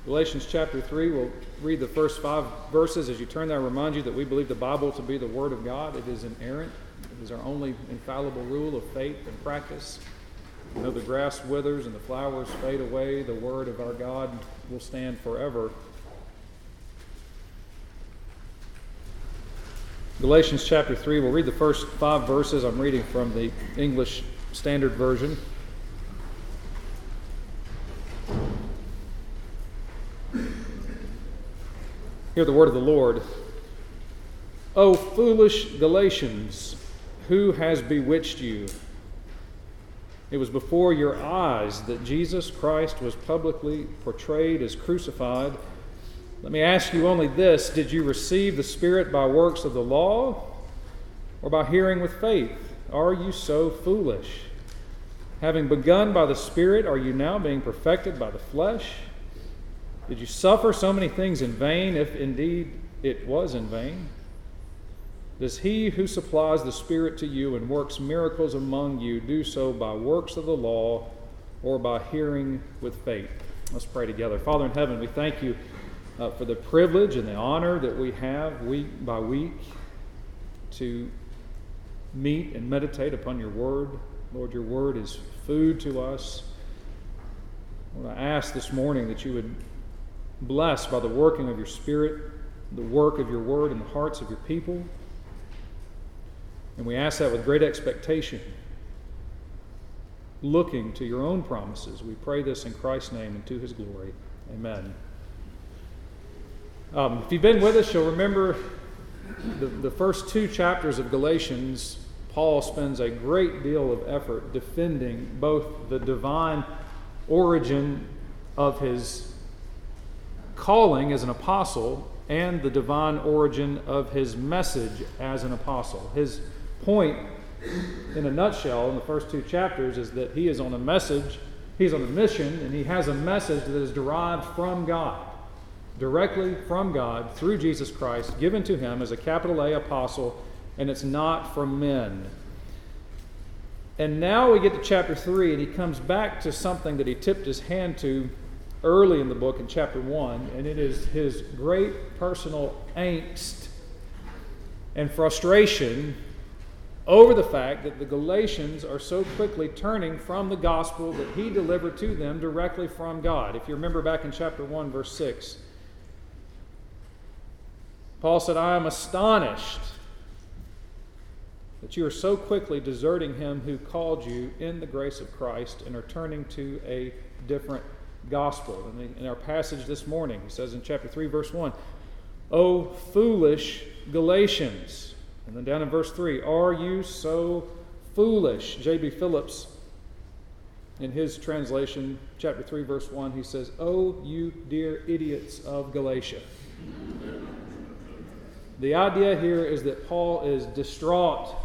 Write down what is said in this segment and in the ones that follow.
Galatians chapter 3, we'll read the first 5 verses. As you turn there, I remind you that we believe the Bible to be the Word of God. It is inerrant. It is our only infallible rule of faith and practice. Though the grass withers and the flowers fade away, the Word of our God will stand forever. Galatians chapter 3, we'll read the first 5 verses. I'm reading from the English Standard Version. Hear the word of the Lord. O foolish Galatians, who has bewitched you? It was before your eyes that Jesus Christ was publicly portrayed as crucified. Let me ask you only this: did you receive the Spirit by works of the law, or by hearing with faith? Are you so foolish? Having begun by the Spirit, are you now being perfected by the flesh? Did you suffer so many things in vain, if indeed it was in vain? Does he who supplies the Spirit to you and works miracles among you do so by works of the law or by hearing with faith? Let's pray together. Father in heaven, we thank you for the privilege and the honor that we have week by week to meet and meditate upon your word. Lord, your word is food to us. Lord, I ask this morning that you would bless by the working of your Spirit, the work of your word in the hearts of your people. And we ask that with great expectation, looking to your own promises. We pray this in Christ's name and to his glory. Amen. If you've been with us, you'll remember the first 2 chapters of Galatians. Paul spends a great deal of effort defending both the divine origin of his calling as an apostle and the divine origin of his message as an apostle. His point, in a nutshell, in the first 2 chapters is that he is on a message, he's on a mission, and he has a message that is derived from God, directly from God through Jesus Christ, given to him as a capital A apostle, and it's not from men. And now we get to chapter 3, and he comes back to something that he tipped his hand to early in the book in chapter 1, and it is his great personal angst and frustration over the fact that the Galatians are so quickly turning from the gospel that he delivered to them directly from God. If you remember back in chapter 1, verse 6, Paul said, I am astonished that you are so quickly deserting him who called you in the grace of Christ and are turning to a different gospel. In our passage this morning, he says in chapter 3, verse 1, O foolish Galatians. And then down in verse 3, are you so foolish? J.B. Phillips, in his translation, chapter 3, verse 1, he says, O you dear idiots of Galatia. The idea here is that Paul is distraught,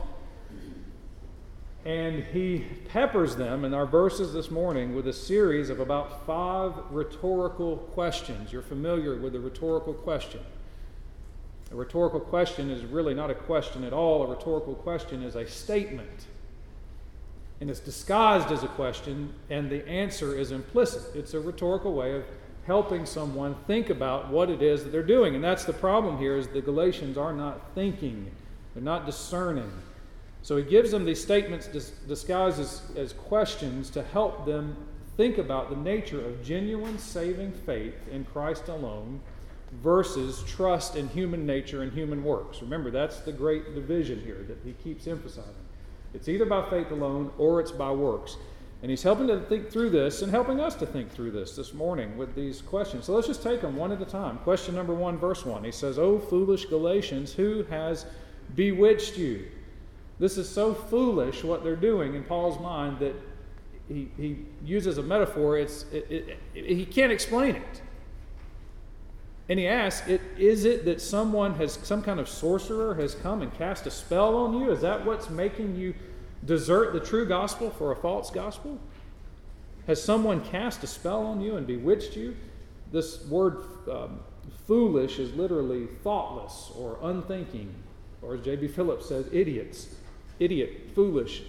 and he peppers them in our verses this morning with a series of about 5 rhetorical questions. You're familiar with the rhetorical question. A rhetorical question is really not a question at all. A rhetorical question is a statement. And it's disguised as a question, and the answer is implicit. It's a rhetorical way of helping someone think about what it is that they're doing. And that's the problem here, is the Galatians are not thinking. They're not discerning. So he gives them these statements disguised as questions to help them think about the nature of genuine saving faith in Christ alone versus trust in human nature and human works. Remember, that's the great division here that he keeps emphasizing. It's either by faith alone or it's by works. And he's helping to think through this and helping us to think through this morning with these questions. So let's just take them one at a time. Question number 1, verse 1. He says, O foolish Galatians, who has bewitched you? This is so foolish what they're doing in Paul's mind that he uses a metaphor. He can't explain it. And he asks, is it that some kind of sorcerer has come and cast a spell on you? Is that what's making you desert the true gospel for a false gospel? Has someone cast a spell on you and bewitched you? This word foolish is literally thoughtless or unthinking, or as J.B. Phillips says, idiots. Idiot, foolish,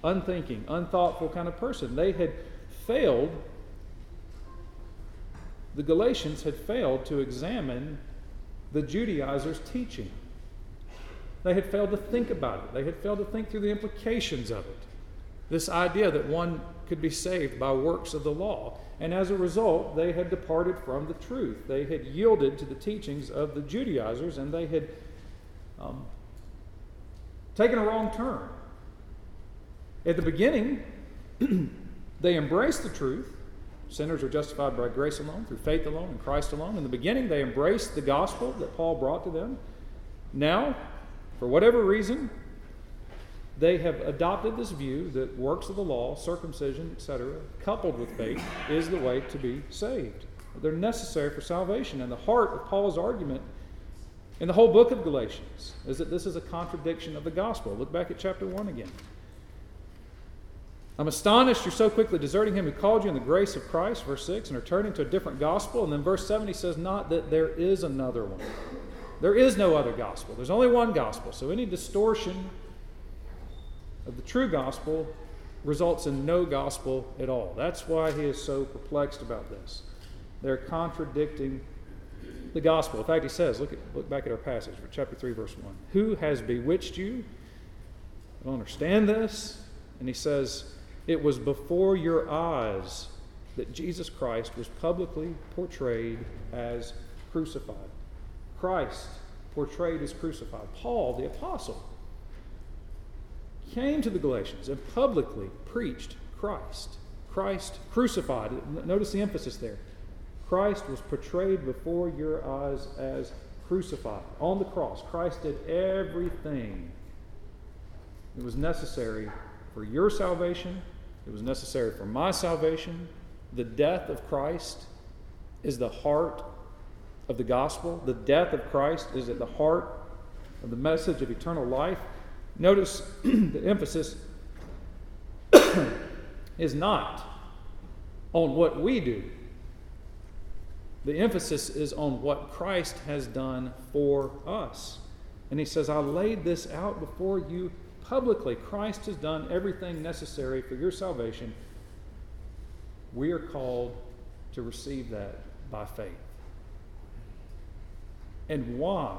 unthinking, unthoughtful kind of person. They had failed the Galatians had failed to examine the Judaizers' teaching. They had failed to think about it. They had failed to think through the implications of it. This idea that one could be saved by works of the law. And as a result, they had departed from the truth. They had yielded to the teachings of the Judaizers, and they had taken a wrong turn. At the beginning, they embraced the truth. Sinners are justified by grace alone, through faith alone, in Christ alone. In the beginning, they embraced the gospel that Paul brought to them. Now, for whatever reason, they have adopted this view that works of the law, circumcision, etc., coupled with faith, is the way to be saved. They're necessary for salvation. And the heart of Paul's argument in the whole book of Galatians is that this is a contradiction of the gospel. Look back at chapter 1 again. I'm astonished you're so quickly deserting him who called you in the grace of Christ, verse 6, and are turning to a different gospel. And then verse 7 he says, not that there is another one. There is no other gospel. There's only one gospel. So any distortion of the true gospel results in no gospel at all. That's why he is so perplexed about this. They're contradicting the gospel. In fact, he says, look back at our passage for chapter 3, verse 1. Who has bewitched you? I don't understand this. And he says, it was before your eyes that Jesus Christ was publicly portrayed as crucified. Christ portrayed as crucified. Paul, the apostle, came to the Galatians and publicly preached Christ. Christ crucified. Notice the emphasis there. Christ was portrayed before your eyes as crucified. On the cross, Christ did everything that was necessary for your salvation. It was necessary for my salvation. The death of Christ is the heart of the gospel. The death of Christ is at the heart of the message of eternal life. Notice the emphasis is not on what we do. The emphasis is on what Christ has done for us. And he says, I laid this out before you publicly. Christ has done everything necessary for your salvation. We are called to receive that by faith. And why,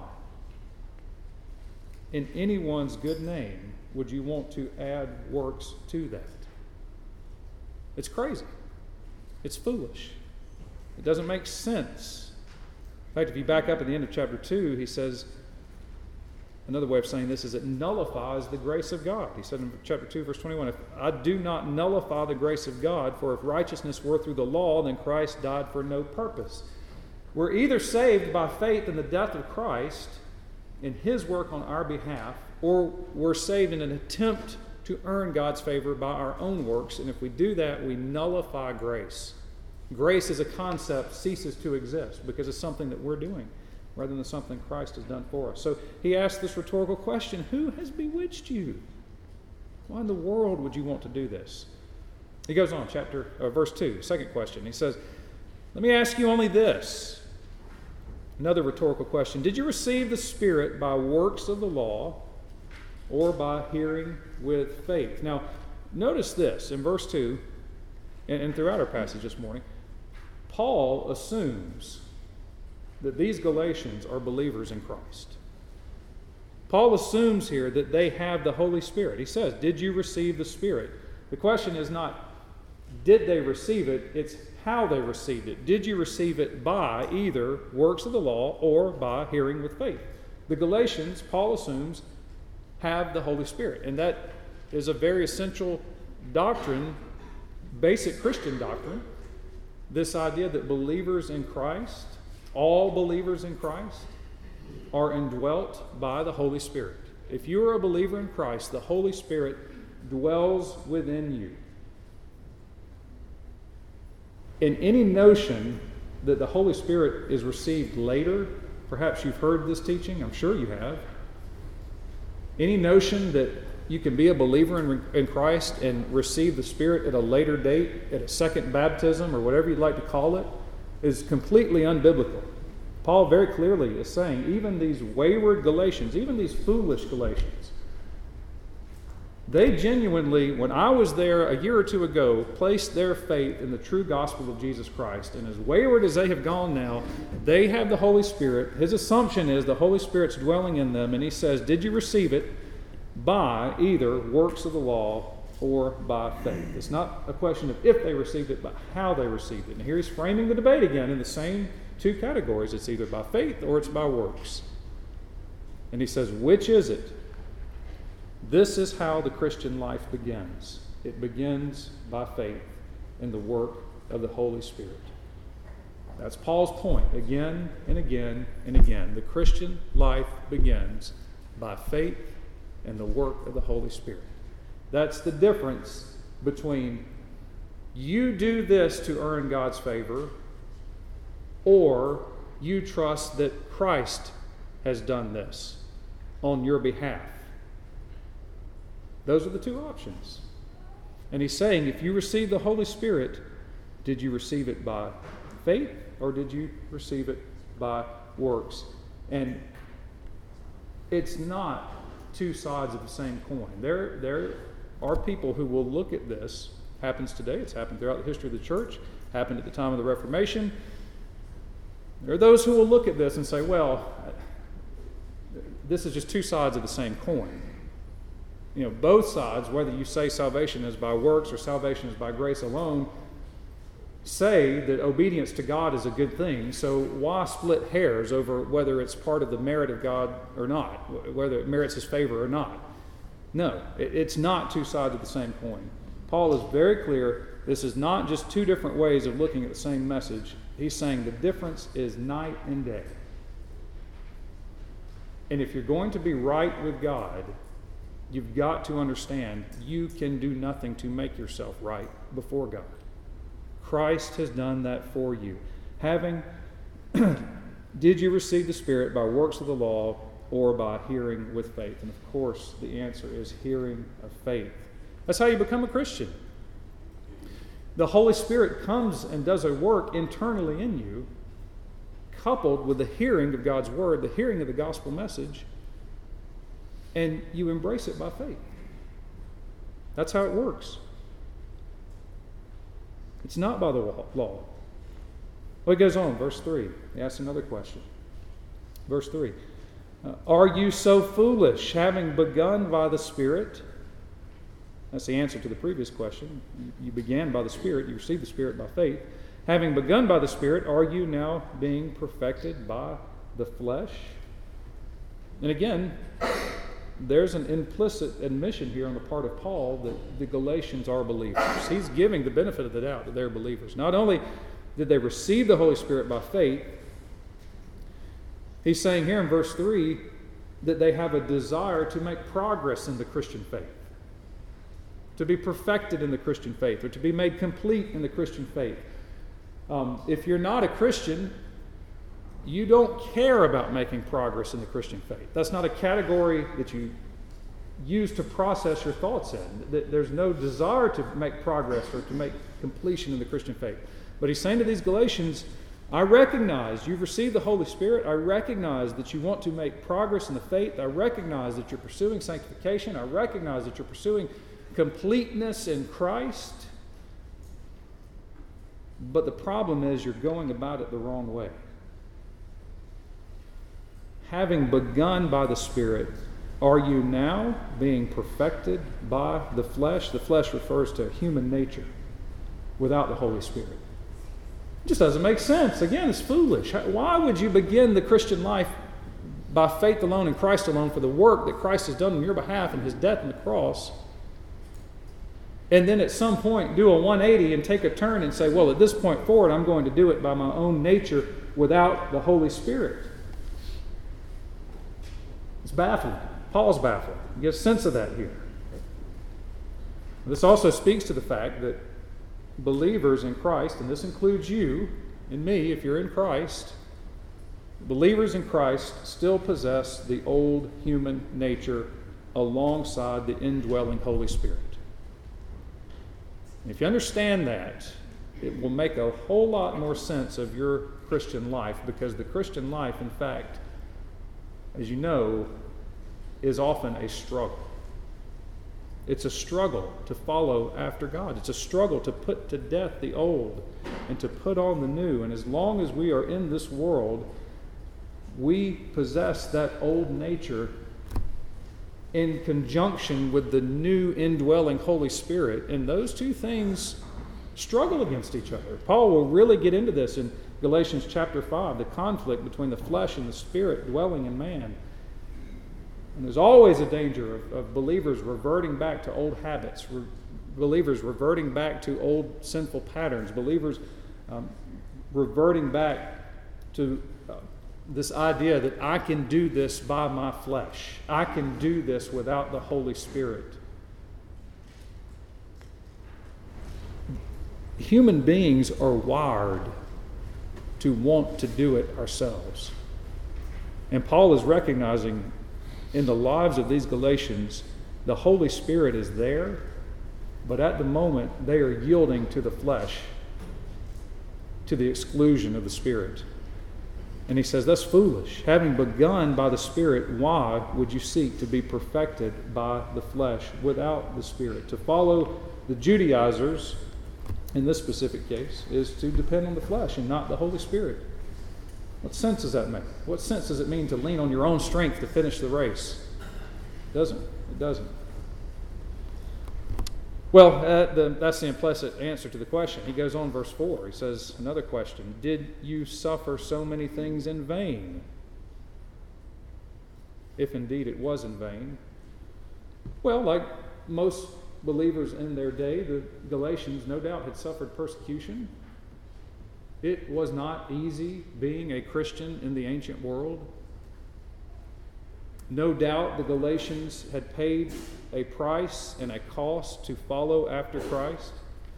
in anyone's good name, would you want to add works to that? It's crazy. It's foolish. It doesn't make sense. In fact, if you back up at the end of chapter 2, he says, another way of saying this is it nullifies the grace of God. He said in chapter 2, verse 21, if I do not nullify the grace of God, for if righteousness were through the law, then Christ died for no purpose. We're either saved by faith in the death of Christ, in his work on our behalf, or we're saved in an attempt to earn God's favor by our own works. And if we do that, we nullify grace. Grace as a concept ceases to exist because it's something that we're doing rather than something Christ has done for us. So he asked this rhetorical question, who has bewitched you? Why in the world would you want to do this? He goes on, verse 2, second question. He says, let me ask you only this. Another rhetorical question. Did you receive the Spirit by works of the law or by hearing with faith? Now, notice this in verse 2 and throughout our passage this morning. Paul assumes that these Galatians are believers in Christ. Paul assumes here that they have the Holy Spirit. He says, did you receive the Spirit? The question is not, did they receive it? It's how they received it. Did you receive it by either works of the law or by hearing with faith? The Galatians, Paul assumes, have the Holy Spirit. And that is a very essential doctrine, basic Christian doctrine. This idea that believers in Christ, all believers in Christ, are indwelt by the Holy Spirit. If you are a believer in Christ, the Holy Spirit dwells within you. And any notion that the Holy Spirit is received later, perhaps you've heard this teaching, I'm sure you have. Any notion that you can be a believer in Christ and receive the Spirit at a later date, at a second baptism, or whatever you'd like to call it, is completely unbiblical. Paul very clearly is saying, even these wayward Galatians, even these foolish Galatians, They genuinely, when I was there a year or two ago, placed their faith in the true gospel of Jesus Christ. And as wayward as they have gone now, they have the Holy Spirit. His assumption is the Holy Spirit's dwelling in them. And he says, did you receive it by either works of the law or by faith? It's not a question of if they received it, but how they received it. And here he's framing the debate again in the same two categories. It's either by faith or it's by works. And he says, which is it? This is how the Christian life begins. It begins by faith in the work of the Holy Spirit. That's Paul's point again and again and again. The Christian life begins by faith in the work of the Holy Spirit. That's the difference between you do this to earn God's favor, or you trust that Christ has done this on your behalf. Those are the two options. And he's saying, if you receive the Holy Spirit, did you receive it by faith or did you receive it by works? And it's not two sides of the same coin. There are people who will look at this. Happens today. It's happened throughout the history of the church. Happened at the time of the Reformation. There are those who will look at this and say, well, this is just two sides of the same coin. You know, both sides, whether you say salvation is by works or salvation is by grace alone, say that obedience to God is a good thing. So why split hairs over whether it's part of the merit of God or not, whether it merits his favor or not? No, it's not two sides of the same coin. Paul is very clear. This is not just two different ways of looking at the same message. He's saying the difference is night and day. And if you're going to be right with God, you've got to understand you can do nothing to make yourself right before God. Christ has done that for you. Did you receive the Spirit by works of the law or by hearing with faith? And of course, the answer is hearing of faith. That's how you become a Christian. The Holy Spirit comes and does a work internally in you, coupled with the hearing of God's Word, the hearing of the gospel message, and you embrace it by faith. That's how it works. It's not by the law. Well, it goes on, verse 3. He asks another question. Verse 3. Are you so foolish, having begun by the Spirit? That's the answer to the previous question. You began by the Spirit. You received the Spirit by faith. Having begun by the Spirit, are you now being perfected by the flesh? And again, there's an implicit admission here on the part of Paul that the Galatians are believers. He's giving the benefit of the doubt that they're believers. Not only did they receive the Holy Spirit by faith, he's saying here in verse 3 that they have a desire to make progress in the Christian faith, to be perfected in the Christian faith, or to be made complete in the Christian faith. If you're not a Christian, you don't care about making progress in the Christian faith. That's not a category that you use to process your thoughts in. There's no desire to make progress or to make completion in the Christian faith. But he's saying to these Galatians, I recognize you've received the Holy Spirit. I recognize that you want to make progress in the faith. I recognize that you're pursuing sanctification. I recognize that you're pursuing completeness in Christ. But the problem is you're going about it the wrong way. Having begun by the Spirit, are you now being perfected by the flesh? The flesh refers to human nature without the Holy Spirit. It just doesn't make sense. Again, it's foolish. Why would you begin the Christian life by faith alone in Christ alone for the work that Christ has done on your behalf in his death on the cross, and then at some point do a 180 and take a turn and say, well, at this point forward, I'm going to do it by my own nature without the Holy Spirit? It's baffling. Paul's baffled. You get a sense of that here. This also speaks to the fact that believers in Christ, and this includes you and me if you're in Christ, believers in Christ still possess the old human nature alongside the indwelling Holy Spirit. And if you understand that, it will make a whole lot more sense of your Christian life, because the Christian life, in fact, as you know, is often a struggle. It's a struggle to follow after God. It's a struggle to put to death the old and to put on the new. And as long as we are in this world, we possess that old nature in conjunction with the new indwelling Holy Spirit. And those two things struggle against each other. Paul will really get into this in Galatians chapter 5, the conflict between the flesh and the spirit dwelling in man. And there's always a danger of believers reverting back to old habits, believers reverting back to old sinful patterns, believers reverting back to this idea that I can do this by my flesh. I can do this without the Holy Spirit. Human beings are wired to want to do it ourselves. And Paul is recognizing in the lives of these Galatians, the Holy Spirit is there, but at the moment they are yielding to the flesh, to the exclusion of the Spirit. And he says, that's foolish. Having begun by the Spirit, why would you seek to be perfected by the flesh without the Spirit? To follow the Judaizers, in this specific case, is to depend on the flesh and not the Holy Spirit. What sense does that make? What sense does it mean to lean on your own strength to finish the race? It doesn't. It doesn't. Well, that's the implicit answer to the question. He goes on, verse 4. He says, another question. Did you suffer so many things in vain? If indeed it was in vain. Well, like most believers in their day, the Galatians no doubt had suffered persecution. It was not easy being a Christian in the ancient world. No doubt the Galatians had paid a price and a cost to follow after Christ.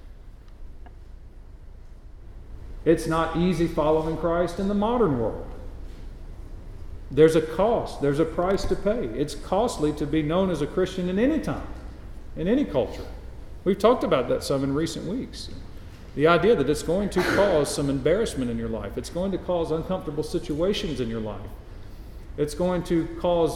It's not easy following Christ in the modern world. There's a cost, there's a price to pay. It's costly to be known as a Christian in any time, in any culture. We've talked about that some in recent weeks. The idea that it's going to cause some embarrassment in your life. It's going to cause uncomfortable situations in your life. It's going to cause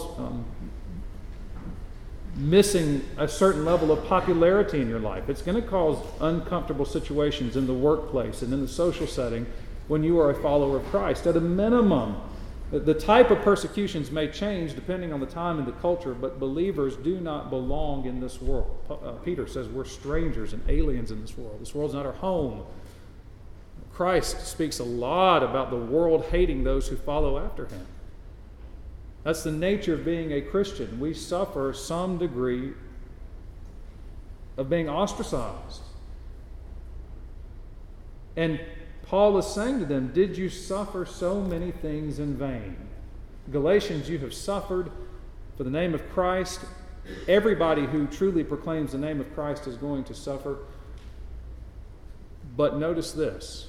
missing a certain level of popularity in your life. It's going to cause uncomfortable situations in the workplace and in the social setting when you are a follower of Christ. At a minimum, the type of persecutions may change depending on the time and the culture, but believers do not belong in this world. Peter says we're strangers and aliens in this world. This world's not our home. Christ speaks a lot about the world hating those who follow after him. That's the nature of being a Christian. We suffer some degree of being ostracized. And Paul is saying to them, did you suffer so many things in vain? Galatians, you have suffered for the name of Christ. Everybody who truly proclaims the name of Christ is going to suffer. But notice this.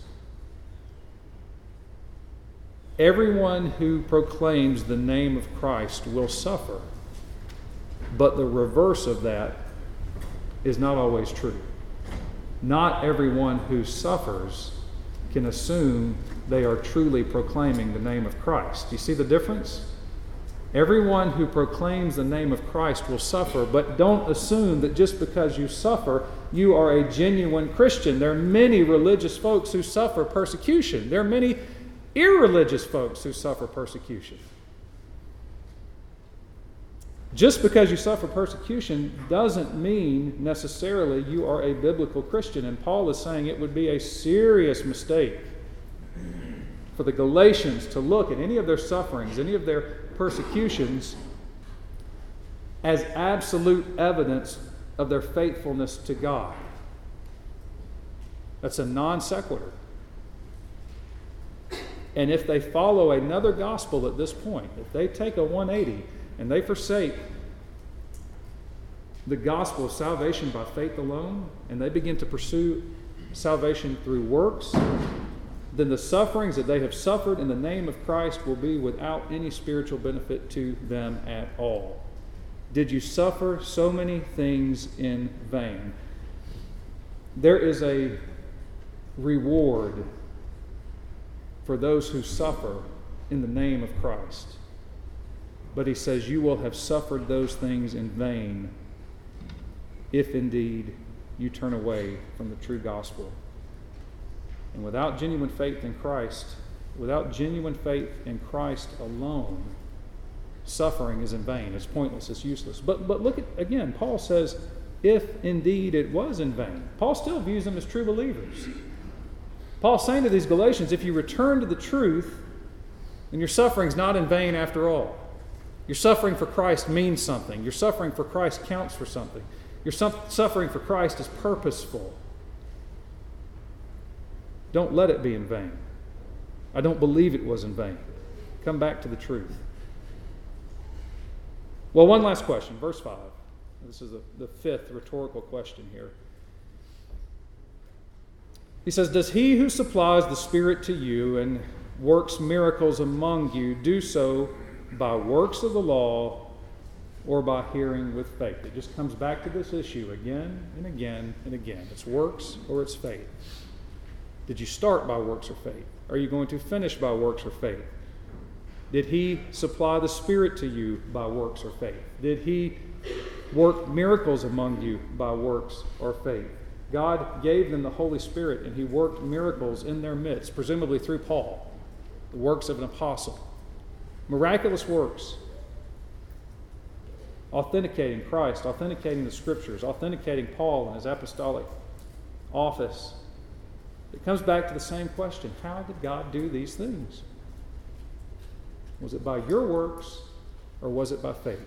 Everyone who proclaims the name of Christ will suffer. But the reverse of that is not always true. Not everyone who suffers can assume they are truly proclaiming the name of Christ. Do you see the difference? Everyone who proclaims the name of Christ will suffer, but don't assume that just because you suffer, you are a genuine Christian. There are many religious folks who suffer persecution. There are many irreligious folks who suffer persecution. Just because you suffer persecution doesn't mean necessarily you are a biblical Christian. And Paul is saying it would be a serious mistake for the Galatians to look at any of their sufferings, any of their persecutions, as absolute evidence of their faithfulness to God. That's a non sequitur. And if they follow another gospel at this point, if they take a 180 and they forsake the gospel of salvation by faith alone, and they begin to pursue salvation through works, then the sufferings that they have suffered in the name of Christ will be without any spiritual benefit to them at all. Did you suffer so many things in vain? There is a reward for those who suffer in the name of Christ. But he says you will have suffered those things in vain if indeed you turn away from the true gospel. And without genuine faith in Christ, alone, suffering is in vain. It's pointless. It's useless. But look at, again, Paul says, if indeed it was in vain. Paul still views them as true believers. Paul's saying to these Galatians, if you return to the truth, then your suffering's not in vain after all. Your suffering for Christ means something. Your suffering for Christ counts for something. Your suffering for Christ is purposeful. Don't let it be in vain. I don't believe it was in vain. Come back to the truth. Well, one last question, verse 5. This is the fifth rhetorical question here. He says, does he who supplies the Spirit to you and works miracles among you do so by works of the law or by hearing with faith? It just comes back to this issue again and again and again. It's works or it's faith. Did you start by works or faith? Are you going to finish by works or faith? Did he supply the Spirit to you by works or faith? Did he work miracles among you by works or faith? God gave them the Holy Spirit, and he worked miracles in their midst, presumably through Paul, the works of an apostle. Miraculous works, authenticating Christ, authenticating the Scriptures, authenticating Paul and his apostolic office. It comes back to the same question. How did God do these things? Was it by your works or was it by faith?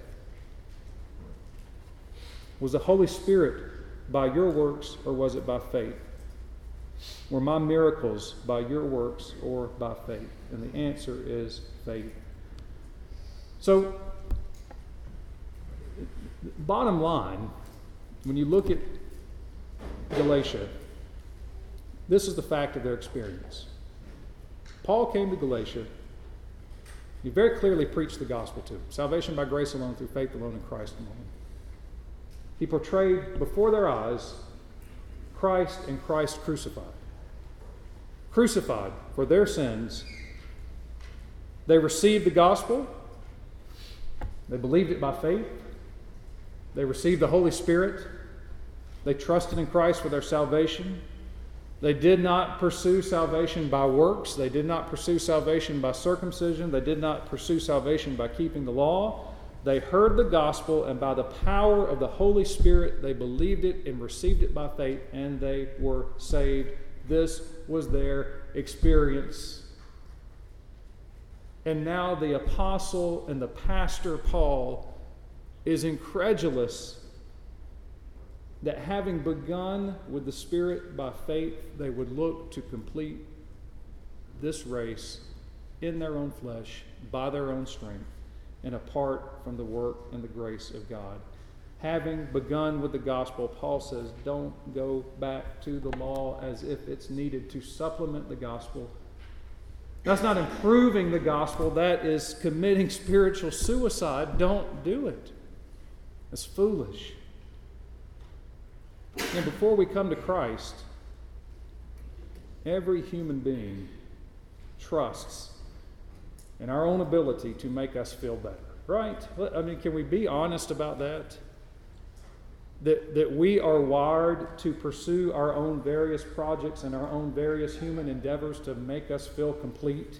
Was the Holy Spirit by your works or was it by faith? Were my miracles by your works or by faith? And the answer is faith. So, bottom line, when you look at Galatia, this is the fact of their experience. Paul came to Galatia. He very clearly preached the gospel to them. Salvation by grace alone, through faith alone, in Christ alone. He portrayed before their eyes Christ and Christ crucified. Crucified for their sins. They received the gospel. They believed it by faith. They received the Holy Spirit. They trusted in Christ for their salvation. They did not pursue salvation by works. They did not pursue salvation by circumcision. They did not pursue salvation by keeping the law. They heard the gospel, and by the power of the Holy Spirit, they believed it and received it by faith, and they were saved. This was their experience. And now the apostle and the pastor Paul is incredulous that having begun with the Spirit by faith, they would look to complete this race in their own flesh, by their own strength, and apart from the work and the grace of God. Having begun with the gospel, Paul says, don't go back to the law as if it's needed to supplement the gospel. That's not improving the gospel. That is committing spiritual suicide. Don't do it. It's foolish. And before we come to Christ, every human being trusts in our own ability to make us feel better, right? I mean, can we be honest about that? That we are wired to pursue our own various projects and our own various human endeavors to make us feel complete.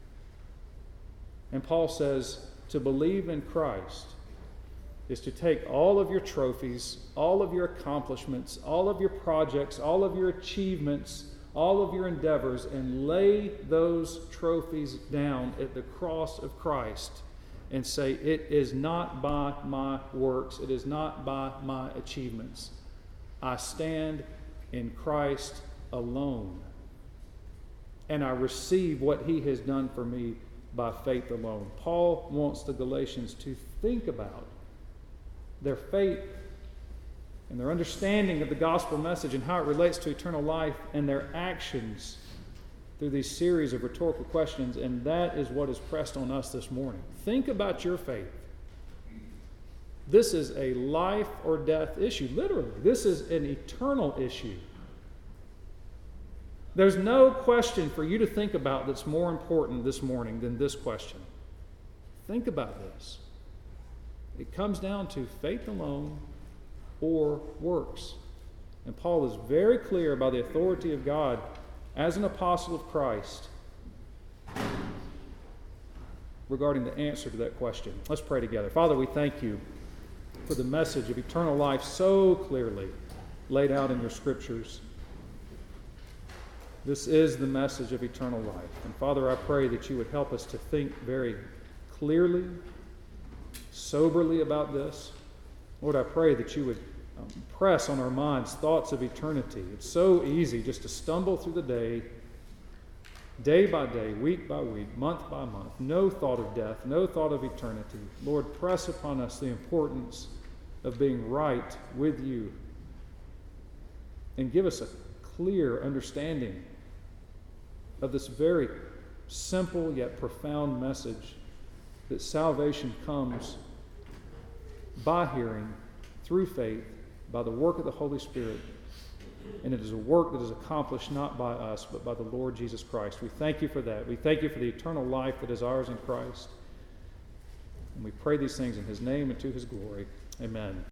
And Paul says to believe in Christ is to take all of your trophies, all of your accomplishments, all of your projects, all of your achievements, all of your endeavors, and lay those trophies down at the cross of Christ and say, it is not by my works, it is not by my achievements. I stand in Christ alone, and I receive what he has done for me by faith alone. Paul wants the Galatians to think about their faith and their understanding of the gospel message and how it relates to eternal life and their actions through these series of rhetorical questions, and that is what is pressed on us this morning. Think about your faith. This is a life or death issue, literally. This is an eternal issue. There's no question for you to think about that's more important this morning than this question. Think about this. It comes down to faith alone or works. And Paul is very clear by the authority of God as an apostle of Christ regarding the answer to that question. Let's pray together. Father, we thank you for the message of eternal life so clearly laid out in your scriptures. This is the message of eternal life. And Father, I pray that you would help us to think very clearly, soberly about this. Lord, I pray that you would press on our minds thoughts of eternity. It's so easy just to stumble through the day by day, week by week, month by month. No thought of death, no thought of eternity. Lord, press upon us the importance of being right with you. And give us a clear understanding of this very simple yet profound message that salvation comes by hearing, through faith, by the work of the Holy Spirit. And it is a work that is accomplished not by us, but by the Lord Jesus Christ. We thank you for that. We thank you for the eternal life that is ours in Christ. And we pray these things in his name and to his glory. Amen.